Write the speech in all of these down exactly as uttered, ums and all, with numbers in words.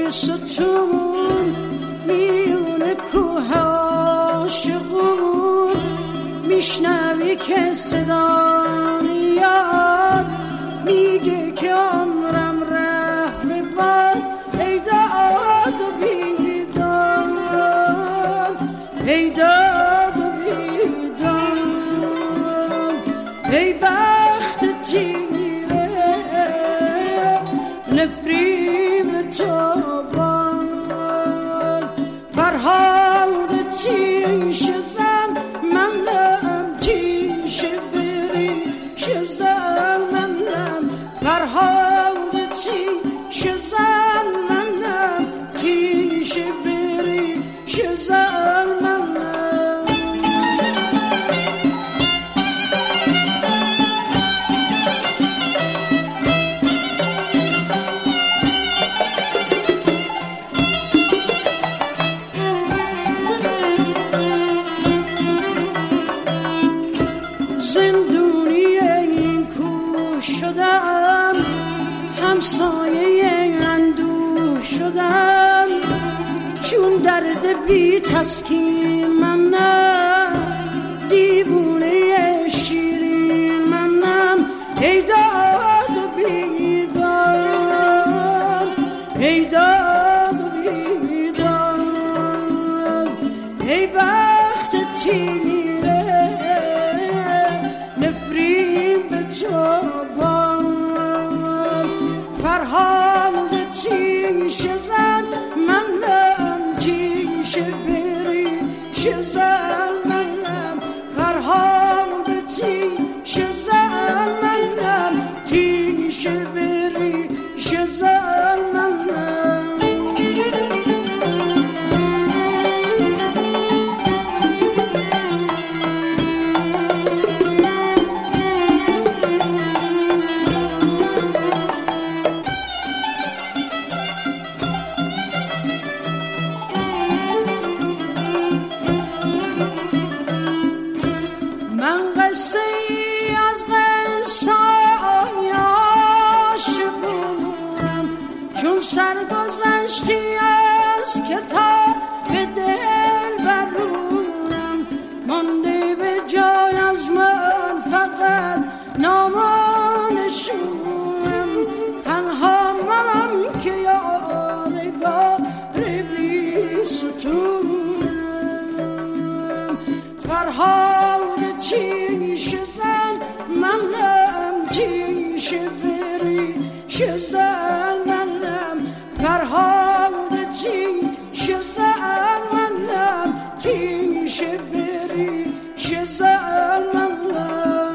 ستون میونه کوه عاشقون میشنوی که صدا میاد میگه که عمرم رفت به باد ای داد و بیداد ای داد و بیداد ای بخت تیره نفریم تو باد فرهاد تیش زن منم تیش بری شزن منم فرهاد تیش زن منم تیش بری شزن منم زندونی این کوه شدم همسایه اندوه شدم چون درد بی تسکین منم دیوونه شیرین منم ای داد و بیداد ای داد و بیداد ای بخت تیره نفرین به تو باد فرهاد تیش زن منم تیش بری شزن منم فرهاد تیش زن منم تیش بری شزن منم من قصه ای از قصه های عاشقونم چون سرگذشتی از کتاب دل برونم مانده به جای از من فقط نامانشونم تنها منم که یادگار بی ستونم فرهاد تیش زن منم تیش بری شزن منم فرهاد تیش زن منم تیش بری شزن منم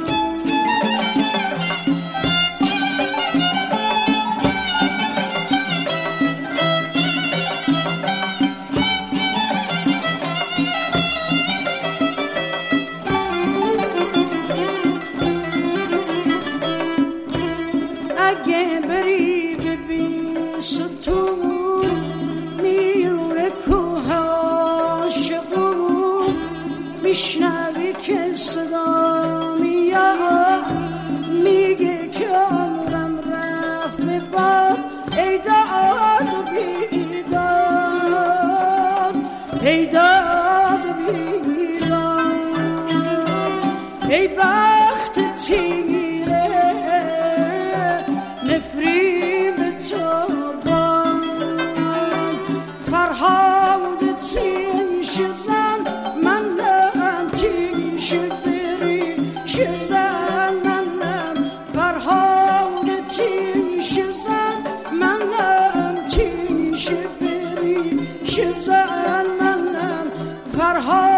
اگه بری ببین ستون میونه کوه عاشقون میشنوی که صدا میاد میگه که عمرم رفت به باد ای داد و بیداد ای داد و بیداد ای بخت تیره نفرین به تو باد فرهاد تیش زن منم تیش بری شزن منم فرهاد تیش زن منم تیش بری شزن منم فرهاد